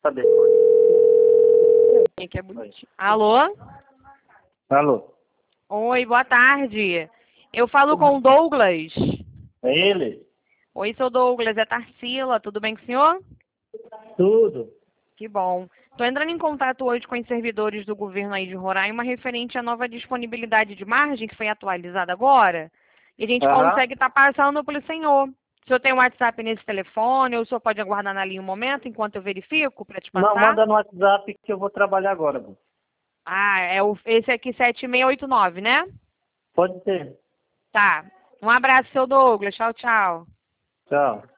Cadê? Que é bonitinho. Alô? Alô? Oi, boa tarde. Eu falo com o Douglas. É ele? Oi, seu Douglas, é Tarsila, tudo bem com o senhor? Tudo. Que bom. Estou entrando em contato hoje com os servidores do governo aí de Roraima referente à nova disponibilidade de margem que foi atualizada agora. E a gente Aham. consegue estar passando pelo senhor. O senhor tem um WhatsApp nesse telefone, ou o senhor pode aguardar na linha um momento enquanto eu verifico para te Não, passar? manda no WhatsApp que eu vou trabalhar agora, Bu. Ah, esse aqui 7689, né? Pode ser. Tá. Um abraço, seu Douglas. Tchau, tchau. Tchau.